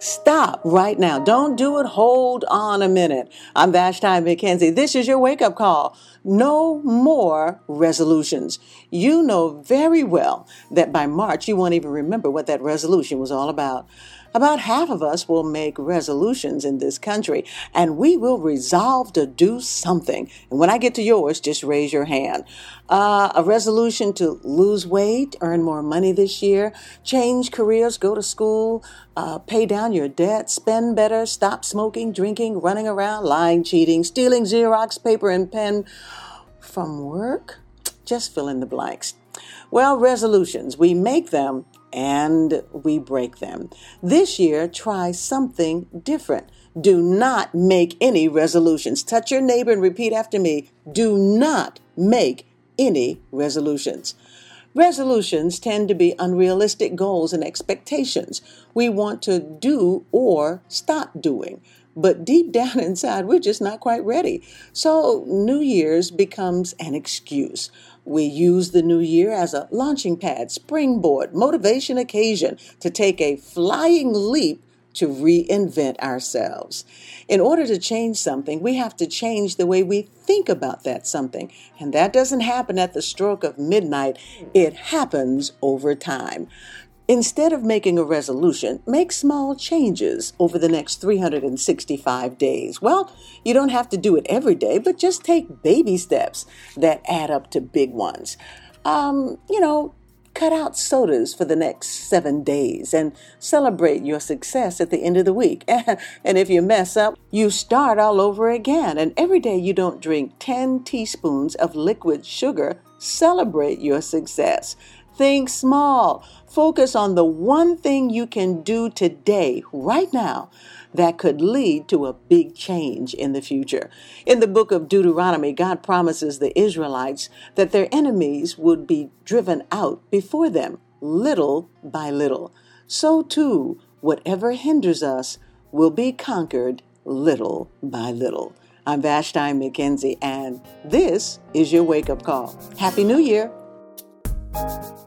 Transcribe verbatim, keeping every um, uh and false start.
Stop right now. Don't do it. Hold on a minute. I'm Vashti McKenzie. This is your wake-up call. No more resolutions. You know very well that by March, you won't even remember what that resolution was all about. About half of us will make resolutions in this country, and we will resolve to do something. And when I get to yours, just raise your hand. Uh, a resolution to lose weight, earn more money this year, change careers, go to school, uh, pay down your debt, spend better, stop smoking, drinking, running around, lying, cheating, stealing Xerox paper and pen from work. Just fill in the blanks. Well, resolutions, we make them and we break them. This year, try something different. Do not make any resolutions. Touch your neighbor and repeat after me. Do not make any resolutions. Resolutions tend to be unrealistic goals and expectations. We want to do or stop doing. But deep down inside, we're just not quite ready. So New Year's becomes an excuse. We use the new year as a launching pad, springboard, motivation occasion to take a flying leap to reinvent ourselves. In order to change something, we have to change the way we think about that something. And that doesn't happen at the stroke of midnight. It happens over time. Instead of making a resolution, make small changes over the next three hundred sixty-five days. Well, you don't have to do it every day, but just take baby steps that add up to big ones. Um, you know, cut out sodas for the next seven days and celebrate your success at the end of the week. And if you mess up, you start all over again. And every day you don't drink ten teaspoons of liquid sugar, celebrate your success. Think small. Focus on the one thing you can do today, right now, that could lead to a big change in the future. In the book of Deuteronomy, God promises the Israelites that their enemies would be driven out before them, little by little. So too, whatever hinders us will be conquered little by little. I'm Vashti McKenzie, and this is your wake-up call. Happy New Year!